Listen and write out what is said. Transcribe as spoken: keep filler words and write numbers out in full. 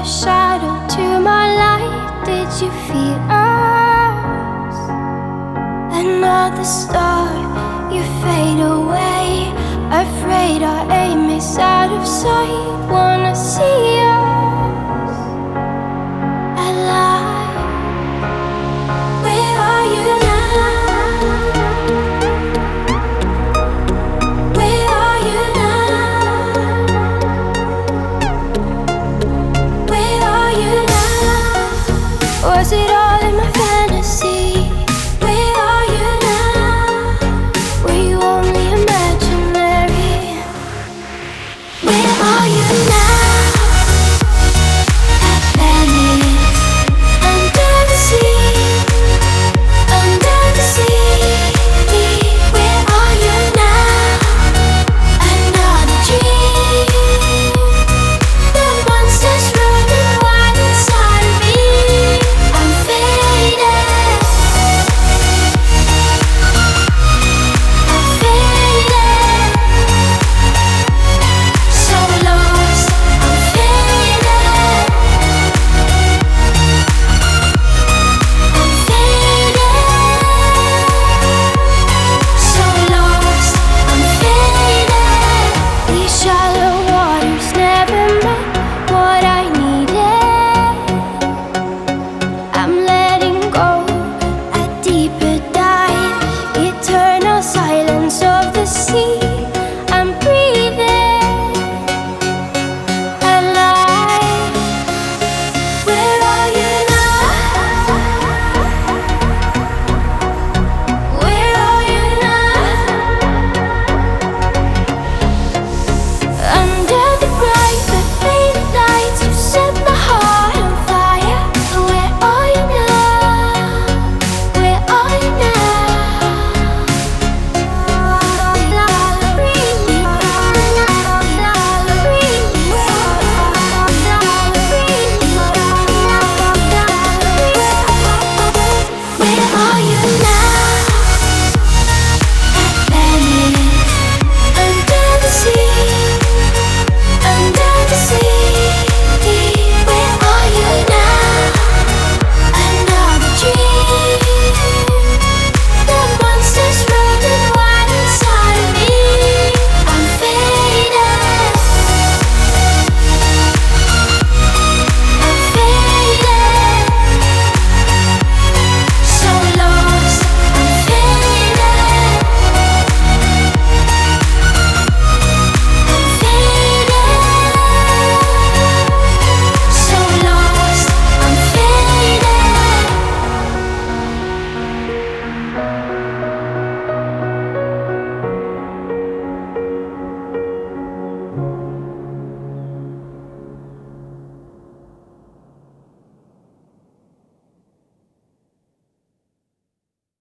the shadow to my light. Did you feel us? Another star, you fade away. Afraid our aim is out of sight. Wanna see us alive. Where are you now? Where are you now? Where are you now? Was it all in my fantasy?